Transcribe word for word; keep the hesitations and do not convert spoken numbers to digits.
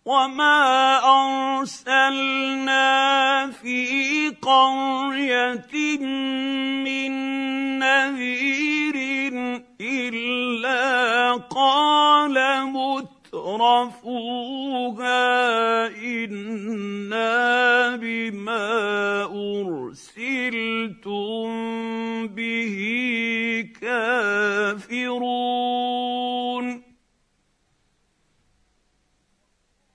وما أرسلنا في قرية من نذير إلا قال مترفوها إنا بما أرسلتم به كافرون